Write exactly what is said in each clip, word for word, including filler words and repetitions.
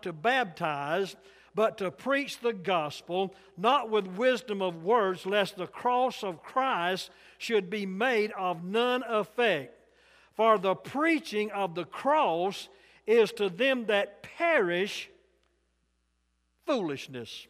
not to baptize, but to preach the gospel, not with wisdom of words, lest the cross of Christ should be made of none effect. For the preaching of the cross is to them that perish foolishness.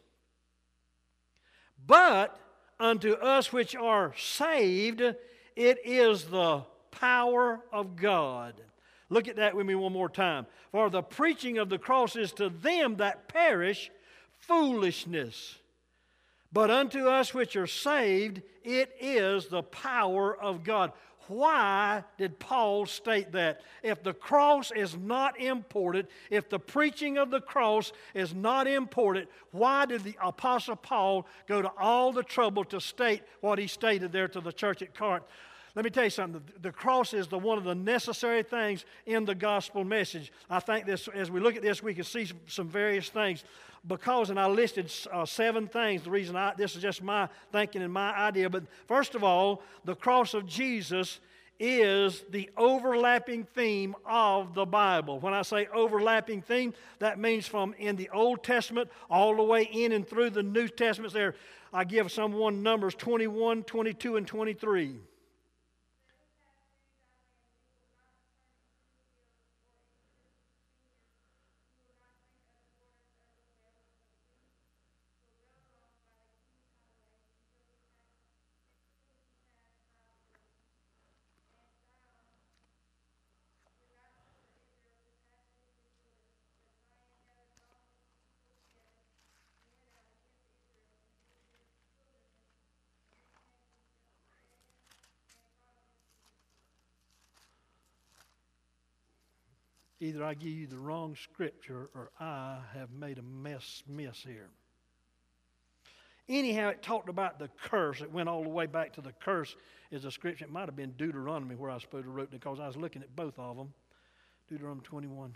But unto us which are saved, it is the power of God. Look at that with me one more time. For the preaching of the cross is to them that perish foolishness. But unto us which are saved, it is the power of God. Why did Paul state that? If the cross is not important, if the preaching of the cross is not important, why did the Apostle Paul go to all the trouble to state what he stated there to the church at Corinth? Let me tell you something. The cross is the one of the necessary things in the gospel message. I think this, as we look at this, we can see some, some various things. Because, and I listed uh, seven things. The reason I, this is just my thinking and my idea. But first of all, the cross of Jesus is the overlapping theme of the Bible. When I say overlapping theme, that means from in the Old Testament all the way in and through the New Testament. There, I give someone Numbers twenty-one, twenty-two, and twenty-three. Either I give you the wrong scripture or I have made a mess miss here. Anyhow, it talked about the curse. It went all the way back to the curse is a scripture. It might have been Deuteronomy where I was supposed to wrote it because I was looking at both of them. Deuteronomy twenty-one.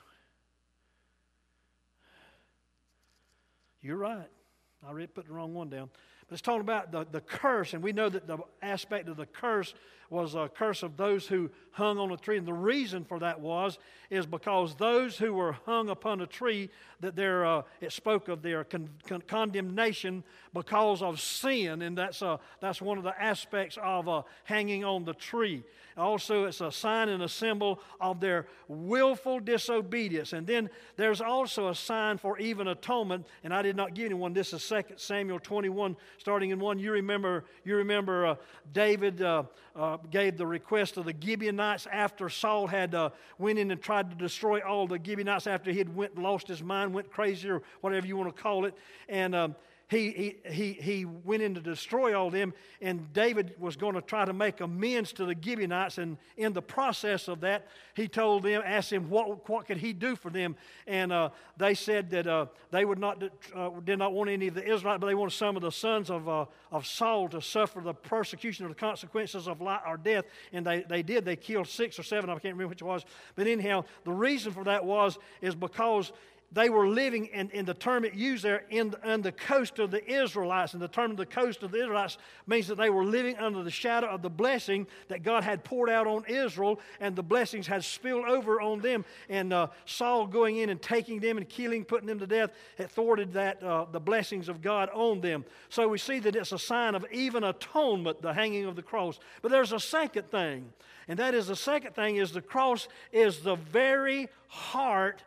You're right. I read, put the wrong one down. But it's talking about the, the curse, and we know that the aspect of the curse was a curse of those who hung on a tree. And the reason for that was, is because those who were hung upon a tree, that their, uh, it spoke of their con- con- condemnation because of sin. And that's, uh, that's one of the aspects of uh, hanging on the tree. Also, it's a sign and a symbol of their willful disobedience. And then there's also a sign for even atonement. And I did not give anyone. This is Second Samuel twenty-one, starting in one. You remember, you remember uh, David uh, uh, gave the request of the Gibeonites after Saul had uh, went in and tried to destroy all the Gibeonites after he had went lost his mind, went crazy, or whatever you want to call it. And um, He, he, he, he went in to destroy all them, and David was going to try to make amends to the Gibeonites, and in the process of that, he told them, asked them what, what could he do for them, and uh, they said that uh, they would not, uh, did not want any of the Israelites, but they wanted some of the sons of, uh, of Saul to suffer the persecution or the consequences of life or death, and they, they did. They killed six or seven, I can't remember which it was, but anyhow, the reason for that was, is because they were living, and, and the term it used there, in the, on the coast of the Israelites. And the term of the coast of the Israelites means that they were living under the shadow of the blessing that God had poured out on Israel, and the blessings had spilled over on them. And uh, Saul going in and taking them and killing, putting them to death, it thwarted that, uh, the blessings of God on them. So we see that it's a sign of even atonement, the hanging of the cross. But there's a second thing, and that is the second thing is the cross is the very heart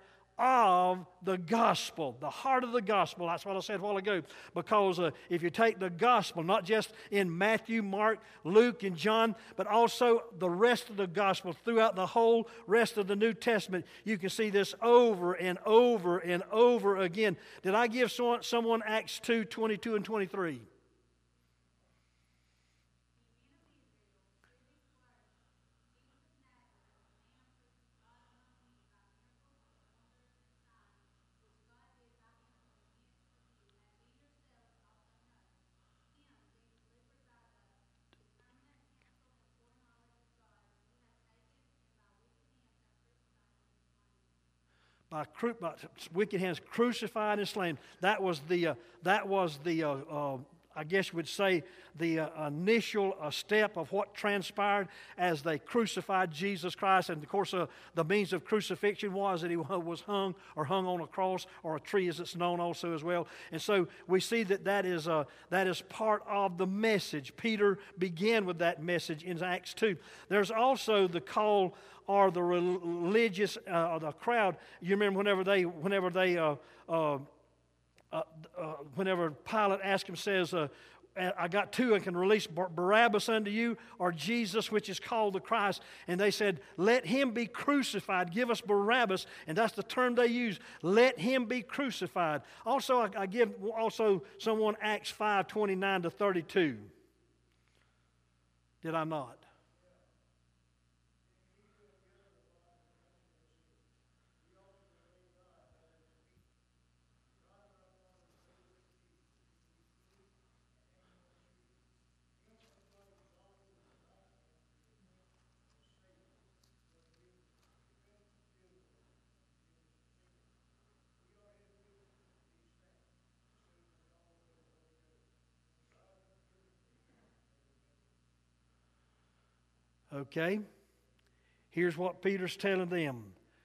of the gospel, the heart of the gospel. That's what I said a while ago. Because uh, if you take the gospel, not just in Matthew, Mark, Luke, and John, but also the rest of the gospel throughout the whole rest of the New Testament, you can see this over and over and over again. Did I give someone, someone Acts two, twenty-two and twenty-three? By, by wicked hands crucified and slain. That was the uh, that was the uh, uh, I guess you would say, the uh, initial uh, step of what transpired as they crucified Jesus Christ. And of course, uh, the means of crucifixion was that he was hung or hung on a cross or a tree, as it's known also as well. And so we see that that is, uh, that is part of the message. Peter began with that message in Acts two. There's also the call or the religious, uh, the crowd. You remember whenever they, whenever they, uh, uh, Uh, uh, whenever Pilate asked him, says, uh, I got two, and can release Bar- Barabbas unto you, or Jesus, which is called the Christ. And they said, let him be crucified. Give us Barabbas. And that's the term they use. Let him be crucified. Also, I, I give also someone Acts five, twenty-nine to thirty-two. Did I not? Okay, here's what Peter's telling them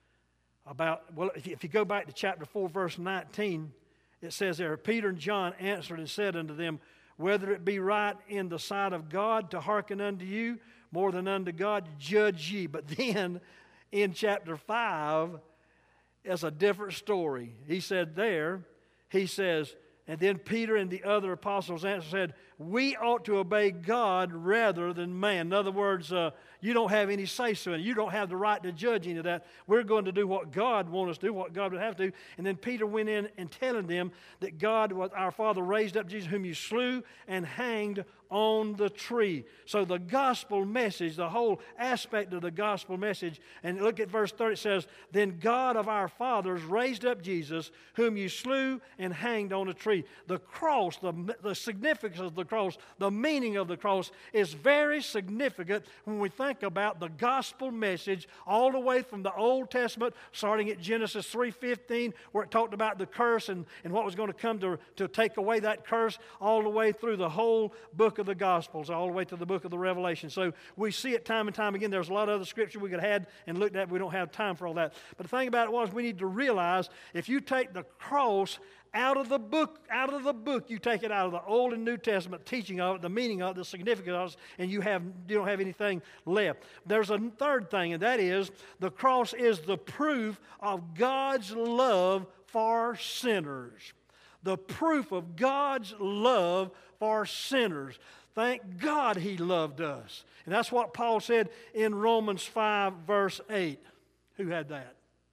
about. Well, if you, if you go back to chapter four, verse nineteen, it says there, Peter and John answered and said unto them, whether it be right in the sight of God to hearken unto you more than unto God, judge ye. But then in chapter five, it's a different story. He said there, he says, and then Peter and the other apostles answered, said, we ought to obey God rather than man. In other words, uh, you don't have any say-so in it. You don't have the right to judge any of that. We're going to do what God wants us to do, what God would have to do. And then Peter went in and telling them that God, our Father, raised up Jesus, whom you slew and hanged on the tree. So the gospel message, the whole aspect of the gospel message, and look at verse thirty, it says, then God of our fathers raised up Jesus, whom you slew and hanged on a tree. The cross, the, the significance of the cross, the meaning of the cross is very significant when we think about the gospel message all the way from the Old Testament, starting at Genesis three fifteen, where it talked about the curse and, and what was going to come to, to take away that curse, all the way through the whole book of the Gospels, all the way to the book of the Revelation. So we see it time and time again. There's a lot of other scripture we could have had and looked at. We don't have time for all that. But the thing about it was, we need to realize if you take the cross out of the book, out of the book, you take it out of the Old and New Testament teaching of it, the meaning of it, the significance of it, and you have you don't have anything left. There's a third thing, and that is the cross is the proof of God's love for sinners. The proof of God's love for sinners. Thank God He loved us. And that's what Paul said in Romans five, verse eight. Who had that?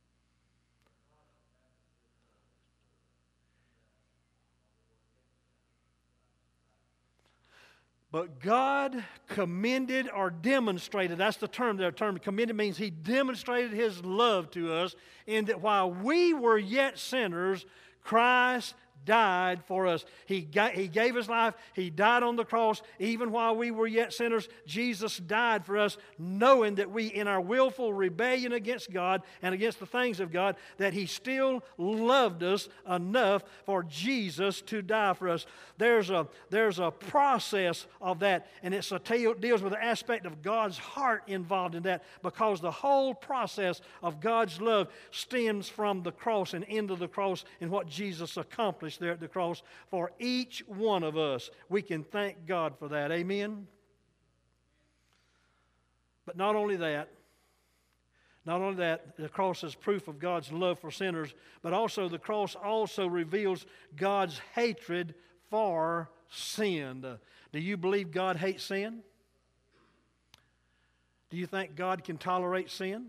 But God commended or demonstrated, that's the term there, term commended means He demonstrated His love to us in that while we were yet sinners, Christ died for us. He, got, he gave His life. He died on the cross. Even while we were yet sinners, Jesus died for us, knowing that we, in our willful rebellion against God and against the things of God, that He still loved us enough for Jesus to die for us. There's a, there's a process of that, and it deals with the aspect of God's heart involved in that, because the whole process of God's love stems from the cross and into the cross and what Jesus accomplished there at the cross for each one of us. We can thank God for that. Amen? But not only that, not only that, the cross is proof of God's love for sinners, but also the cross also reveals God's hatred for sin. Do you believe God hates sin? Do you think God can tolerate sin?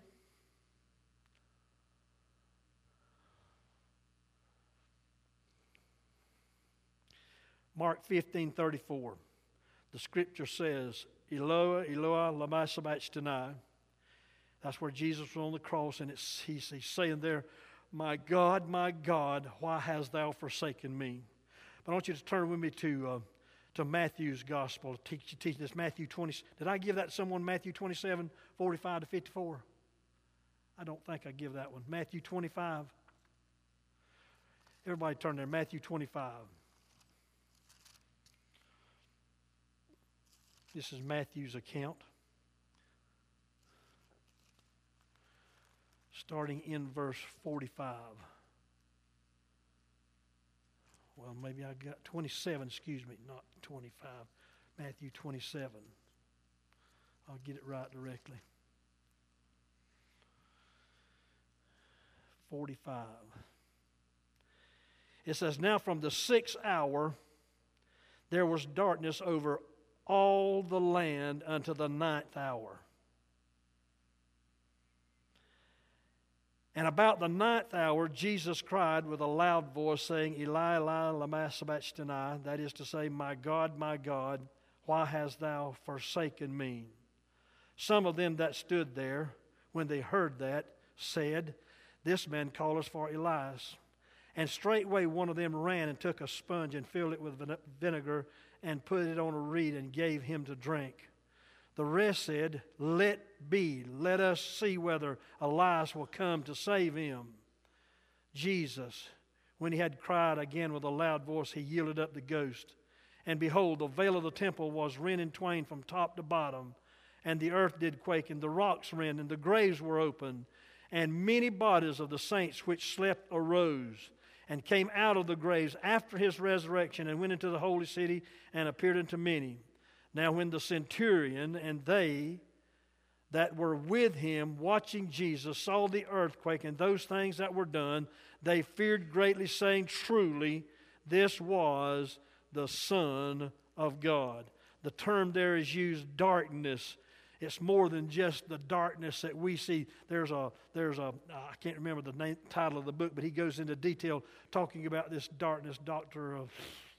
Mark fifteen thirty-four. The scripture says, Eloah, Eloah, lama sabachthani. That's where Jesus was on the cross, and it's, he's, he's saying there, my God, my God, why hast thou forsaken me? But I want you to turn with me to uh, to Matthew's gospel. Teach, teach this Matthew twenty. Did I give that to someone? Matthew twenty-seven, forty-five to fifty-four. I don't think I give that one. Matthew twenty-five. Everybody turn there. Matthew twenty-five. This is Matthew's account, starting in verse forty-five. Well, maybe I got twenty-seven, excuse me, not twenty-five. Matthew twenty-seven. I'll get it right directly. forty-five. It says, now from the sixth hour there was darkness over all the land unto the ninth hour. And about the ninth hour Jesus cried with a loud voice, saying, Eli, Eli, lama sabachthani, that is to say, My God, my God, why hast thou forsaken me? Some of them that stood there, when they heard that, said, This man calleth for Elias. And straightway one of them ran and took a sponge and filled it with vinegar and put it on a reed and gave him to drink. The rest said, Let be, let us see whether Elias will come to save him. Jesus, when he had cried again with a loud voice, he yielded up the ghost. And behold, the veil of the temple was rent in twain from top to bottom, and the earth did quake, and the rocks rent, and the graves were opened, and many bodies of the saints which slept arose, and came out of the graves after his resurrection, and went into the holy city, and appeared unto many. Now when the centurion and they that were with him watching Jesus saw the earthquake and those things that were done, they feared greatly, saying, Truly, this was the Son of God. The term there is used, darkness. It's more than just the darkness that we see. There's a, there's a I can't remember the name, title of the book, but he goes into detail talking about this darkness, Doctor of...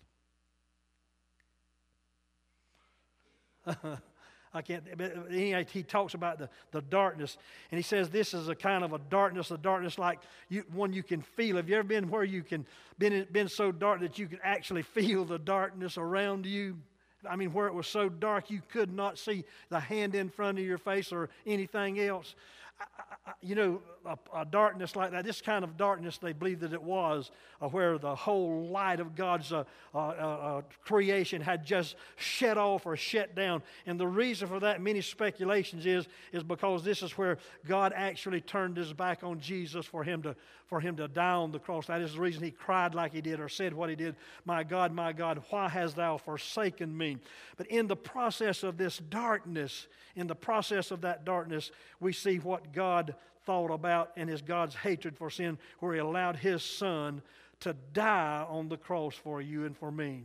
I can't, but anyway, he talks about the, the darkness, and he says this is a kind of a darkness, a darkness like you, one you can feel. Have you ever been where you can, been, been so dark that you can actually feel the darkness around you? I mean, where it was so dark you could not see the hand in front of your face or anything else. I, I, you know, a, a darkness like that, this kind of darkness they believe that it was, uh, where the whole light of God's uh, uh, uh, creation had just shut off or shut down. And the reason for that, many speculations, is, is because this is where God actually turned his back on Jesus for him to for him to die on the cross. That is the reason he cried like he did or said what he did. My God, my God, why hast thou forsaken me? But in the process of this darkness, in the process of that darkness, we see what God thought about and his God's hatred for sin, where he allowed his Son to die on the cross for you and for me.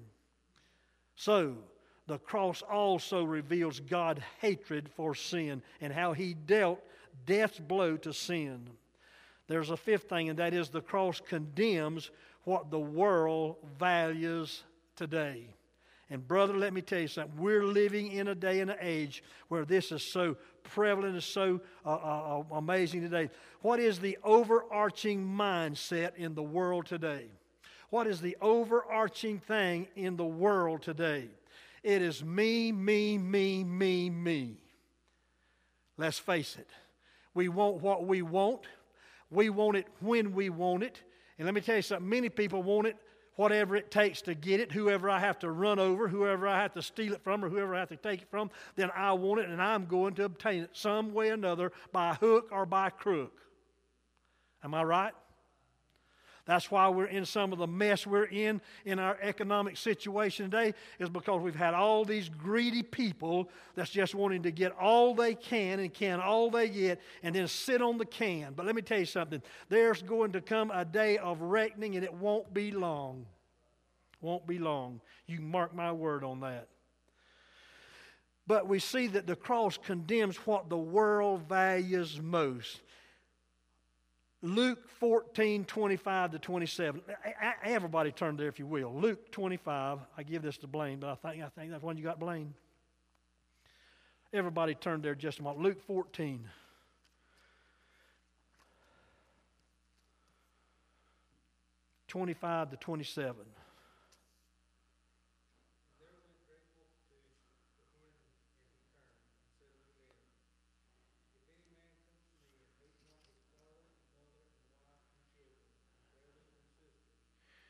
So, the cross also reveals God's hatred for sin and how he dealt death's blow to sin. There's a fifth thing, and that is the cross condemns what the world values today. And brother, let me tell you something. We're living in a day and an age where this is so prevalent and so uh, uh, amazing today. What is the overarching mindset in the world today? What is the overarching thing in the world today? It is me, me, me, me, me. Let's face it. We want what we want. We want it when we want it. And let me tell you something. Many people want it whatever it takes to get it. Whoever I have to run over, whoever I have to steal it from, or whoever I have to take it from, then I want it, and I'm going to obtain it some way or another, by hook or by crook. Am I right? That's why we're in some of the mess we're in in our economic situation today, is because we've had all these greedy people that's just wanting to get all they can and can all they get and then sit on the can. But let me tell you something. There's going to come a day of reckoning, and it won't be long. Won't be long. You can mark my word on that. But we see that the cross condemns what the world values most. Luke fourteen, twenty-five to twenty-seven. Everybody turn there if you will. Luke twenty-five. I give this to Blaine, but I think I think that's one you got, Blaine. Everybody turn there just a moment. Luke fourteen. twenty-five to twenty-seven.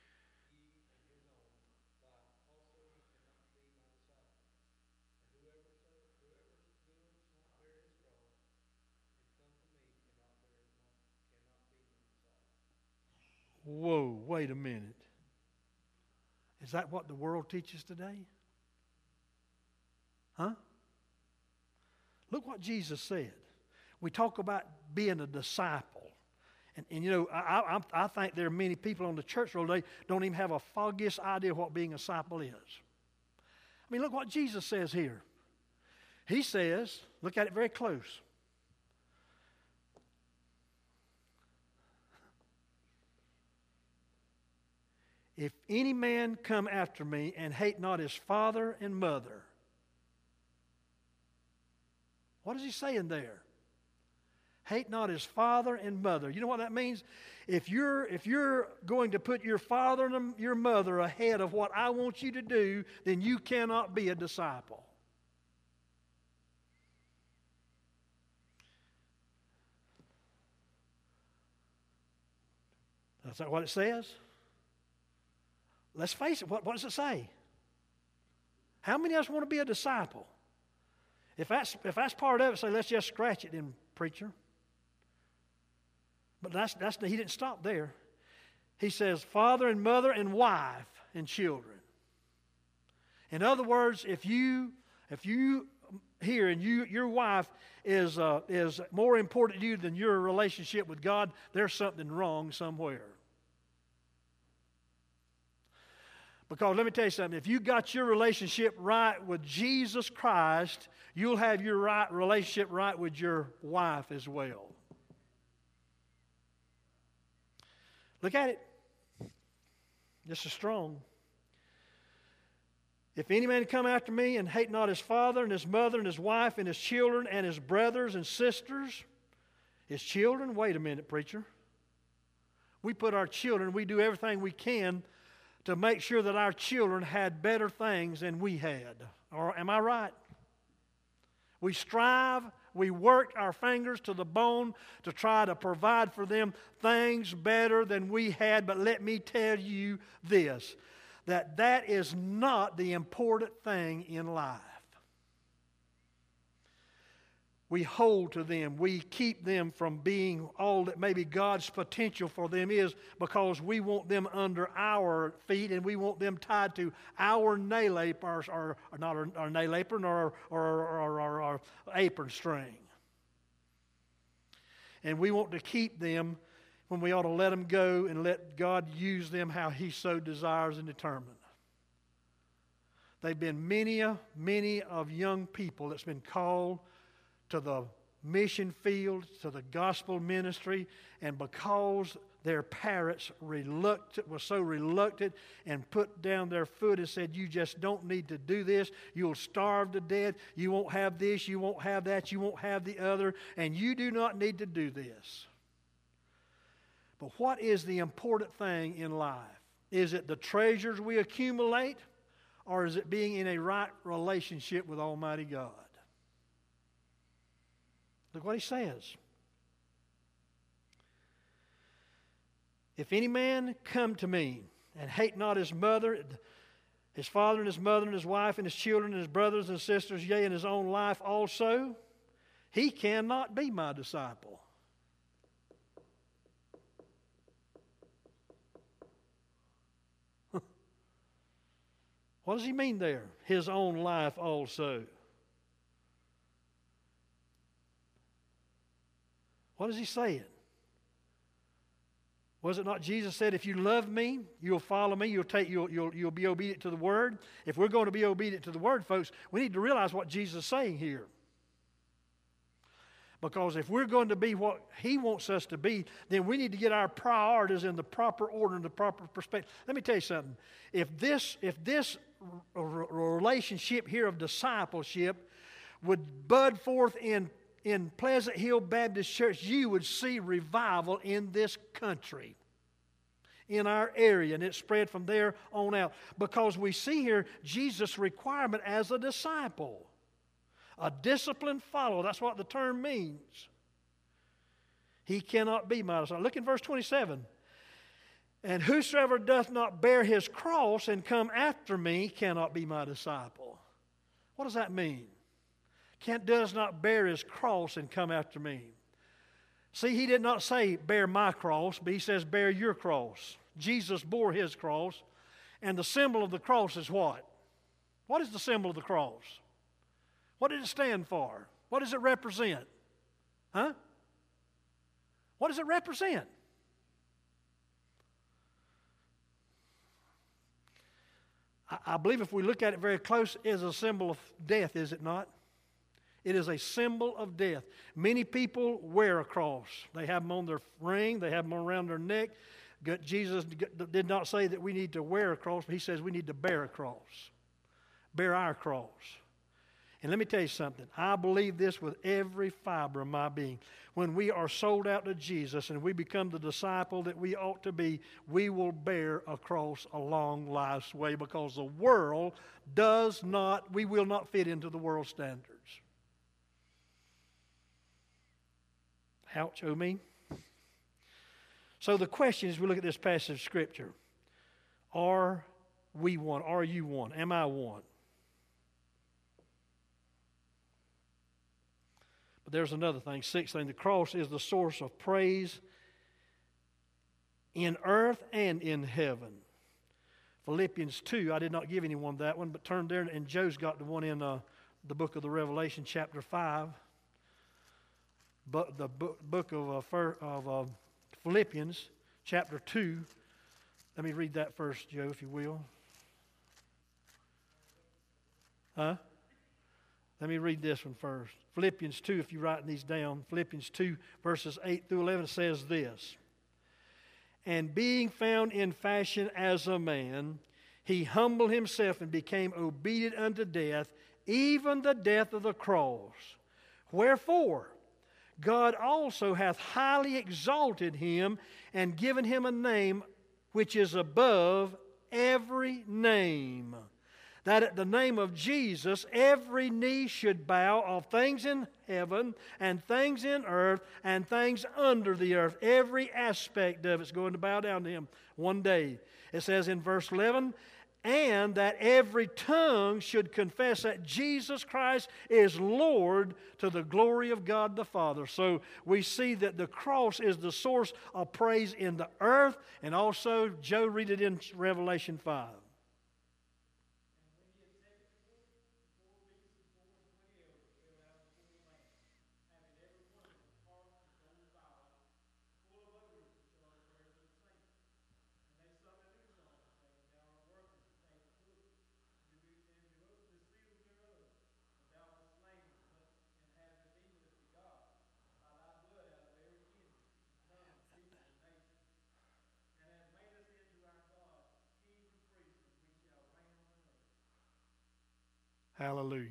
Whoever Whoa, wait a minute. Is that what the world teaches today? Huh? Look what Jesus said. We talk about being a disciple. And, and you know, I, I, I think there are many people on the church road today don't even have a foggiest idea what being a disciple is. I mean, look what Jesus says here. He says, look at it very close. If any man come after me and hate not his father and mother. What is he saying there? Hate not his father and mother. You know what that means? If you're, if you're going to put your father and your mother ahead of what I want you to do, then you cannot be a disciple. That's that what it says? Let's face it, what, what does it say? How many of us want to be a disciple? If that's, if that's part of it, say, let's just scratch it then, preacher. But that's, that's, he didn't stop there. He says, father and mother and wife and children. In other words, if you, if you here and you, your wife is, uh, is more important to you than your relationship with God, there's something wrong somewhere. Because let me tell you something, if you got your relationship right with Jesus Christ, you'll have your right relationship right with your wife as well. Look at it. This is strong. If any man come after me and hate not his father and his mother and his wife and his children and his brothers and sisters, his children, wait a minute, preacher. We put our children, we do everything we can to make sure that our children had better things than we had. Or am I right? We strive, we work our fingers to the bone to try to provide for them things better than we had. But let me tell you this, that that is not the important thing in life. We hold to them. We keep them from being all that maybe God's potential for them is, because we want them under our feet and we want them tied to our nail apron, or, or not our, our nail apron, or, or, or, or our apron string. And we want to keep them when we ought to let them go and let God use them how He so desires and determines. There have been many, many of young people that's been called to the mission field, to the gospel ministry, and because their parents reluctant, were so reluctant and put down their foot and said, you just don't need to do this, you'll starve to death, you won't have this, you won't have that, you won't have the other, and you do not need to do this. But what is the important thing in life? Is it the treasures we accumulate, or is it being in a right relationship with Almighty God? Look what he says. If any man come to me and hate not his mother, his father and his mother and his wife and his children and his brothers and sisters, yea, and his own life also, he cannot be my disciple. What does he mean there? His own life also. What is he saying? Was it not Jesus said, if you love me, you'll follow me, you'll take, you'll, you'll, you'll be obedient to the Word? If we're going to be obedient to the Word, folks, we need to realize what Jesus is saying here. Because if we're going to be what He wants us to be, then we need to get our priorities in the proper order and the proper perspective. Let me tell you something. If this, if this relationship here of discipleship would bud forth in in Pleasant Hill Baptist Church, you would see revival in this country, in our area, and it spread from there on out. Because we see here Jesus' requirement as a disciple, a disciplined follower. That's what the term means. He cannot be my disciple. Look in verse twenty-seven. And whosoever doth not bear his cross and come after me cannot be my disciple. What does that mean? Can't, does not bear his cross and come after me. See, he did not say bear my cross, but he says bear your cross. Jesus bore his cross. And the symbol of the cross is what? What is the symbol of the cross? What did it stand for? What does it represent? Huh? What does it represent? I, I believe if we look at it very close, it is a symbol of death, is it not? It is a symbol of death. Many people wear a cross. They have them on their ring. They have them around their neck. Jesus did not say that we need to wear a cross, but he says we need to bear a cross. Bear our cross. And let me tell you something. I believe this with every fiber of my being. When we are sold out to Jesus and we become the disciple that we ought to be, we will bear a cross along life's way, because the world does not, we will not fit into the world standards. Ouch, oh me. So the question is, we look at this passage of Scripture. Are we one? Are you one? Am I one? But there's another thing. Sixth thing, the cross is the source of praise in earth and in heaven. Philippians two, I did not give anyone that one, but turn there, and Joe's got the one in uh, the book of the Revelation, chapter five. But the book, book of, uh, fir, of uh, Philippians, chapter two. Let me read that first, Joe, if you will. Huh? Let me read this one first. Philippians two, if you're writing these down. Philippians two, verses eight through eleven says this. And being found in fashion as a man, he humbled himself and became obedient unto death, even the death of the cross. Wherefore, God also hath highly exalted him and given him a name which is above every name, that at the name of Jesus every knee should bow, of things in heaven and things in earth and things under the earth. Every aspect of it's going to bow down to him one day. It says in verse eleven, and that every tongue should confess that Jesus Christ is Lord, to the glory of God the Father. So we see that the cross is the source of praise in the earth, and also, Joe, read it in Revelation five. Hallelujah.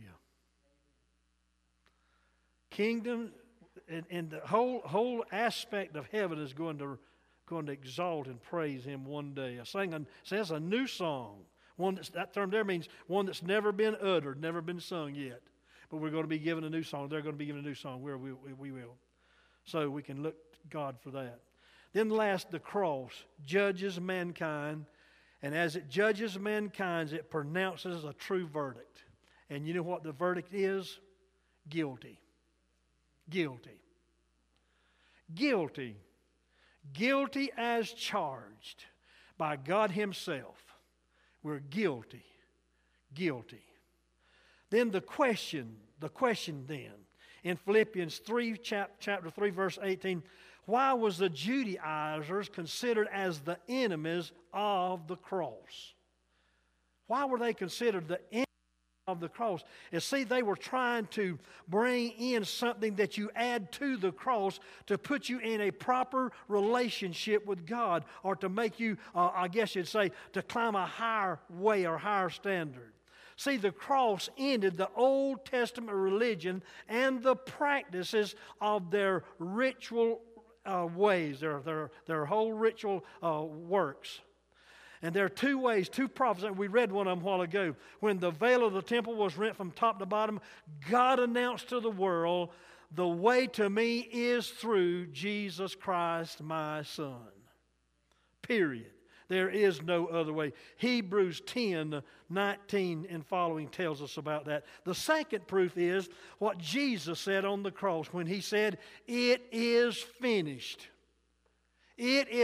Kingdom and, and the whole whole aspect of heaven is going to going to exalt and praise him one day. I sang a, says a new song. One that's, that term there means one that's never been uttered, never been sung yet. But we're going to be given a new song. They're going to be given a new song. Where we, we, we will. So we can look to God for that. Then last, the cross judges mankind. And as it judges mankind, it pronounces a true verdict. And you know what the verdict is? Guilty. Guilty. Guilty. Guilty as charged by God himself. We're guilty. Guilty. Then the question, the question then, in Philippians three, chap, chapter three, verse eighteen, why was the Judaizers considered as the enemies of the cross? Why were they considered the enemies of the cross? And see, they were trying to bring in something that you add to the cross to put you in a proper relationship with God, or to make you, uh, I guess you'd say, to climb a higher way or higher standard. See, the cross ended the Old Testament religion and the practices of their ritual uh, ways, their, their, their whole ritual uh, works. And there are two ways, two prophecies. We read one of them a while ago. When the veil of the temple was rent from top to bottom, God announced to the world, the way to me is through Jesus Christ, my Son. Period. There is no other way. Hebrews ten, nineteen and following tells us about that. The second proof is what Jesus said on the cross when he said, it is finished. It is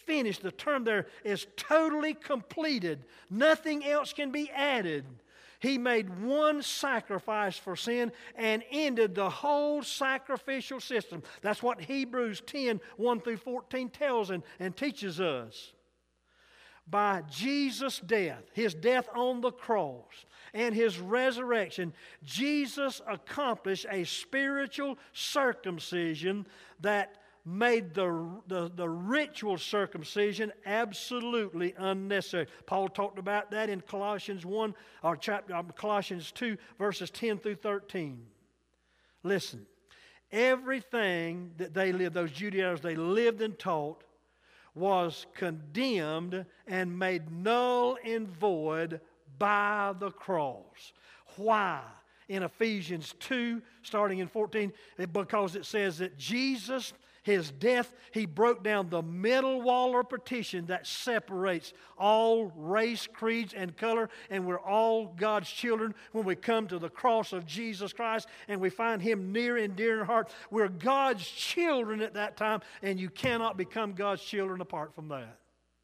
finished. The term there is totally completed. Nothing else can be added. He made one sacrifice for sin and ended the whole sacrificial system. That's what Hebrews ten, one through fourteen tells and, and teaches us. By Jesus' death, His death on the cross, and His resurrection, Jesus accomplished a spiritual circumcision that made the, the, the ritual circumcision absolutely unnecessary. Paul talked about that in Colossians one, or chapter, Colossians two, verses ten through thirteen. Listen, everything that they lived, those Judaizers, they lived and taught, was condemned and made null and void by the cross. Why? In Ephesians two, starting in fourteen, because it says that Jesus, His death, He broke down the middle wall or partition that separates all race, creeds, and color, and we're all God's children when we come to the cross of Jesus Christ and we find Him near and dear in our heart. We're God's children at that time, and you cannot become God's children apart from that.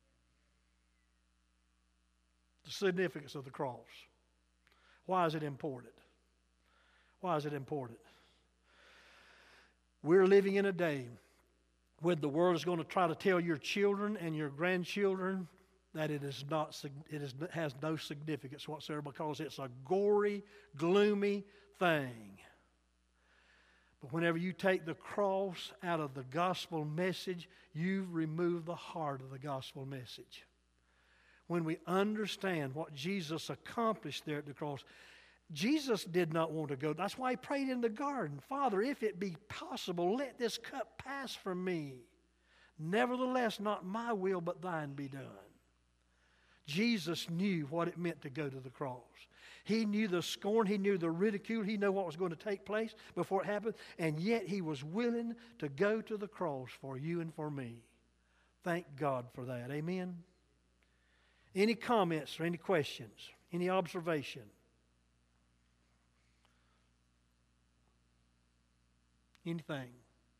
The significance of the cross. Why is it important? Why is it important? We're living in a day when the world is going to try to tell your children and your grandchildren that it is not, it is, has no significance whatsoever because it's a gory, gloomy thing. But whenever you take the cross out of the gospel message, you've removed the heart of the gospel message. When we understand what Jesus accomplished there at the cross, Jesus did not want to go. That's why He prayed in the garden, Father, if it be possible, let this cup pass from me. Nevertheless, not my will, but thine be done. Jesus knew what it meant to go to the cross. He knew the scorn. He knew the ridicule. He knew what was going to take place before it happened. And yet He was willing to go to the cross for you and for me. Thank God for that. Amen? Any comments or any questions? Any observation? Anything?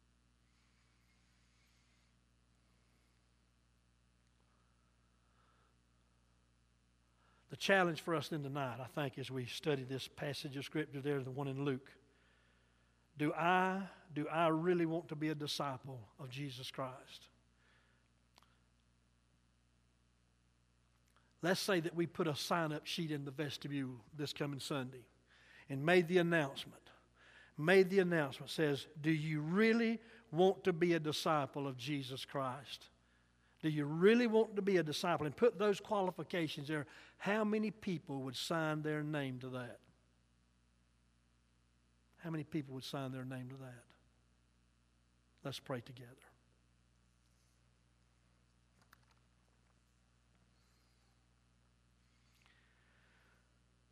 The challenge for us then tonight, I think, as we study this passage of Scripture there, the one in Luke, do I, do I really want to be a disciple of Jesus Christ? Let's say that we put a sign-up sheet in the vestibule this coming Sunday and made the announcement. Made the announcement, says, do you really want to be a disciple of Jesus Christ? Do you really want to be a disciple? And put those qualifications there. How many people would sign their name to that? How many people would sign their name to that? Let's pray together.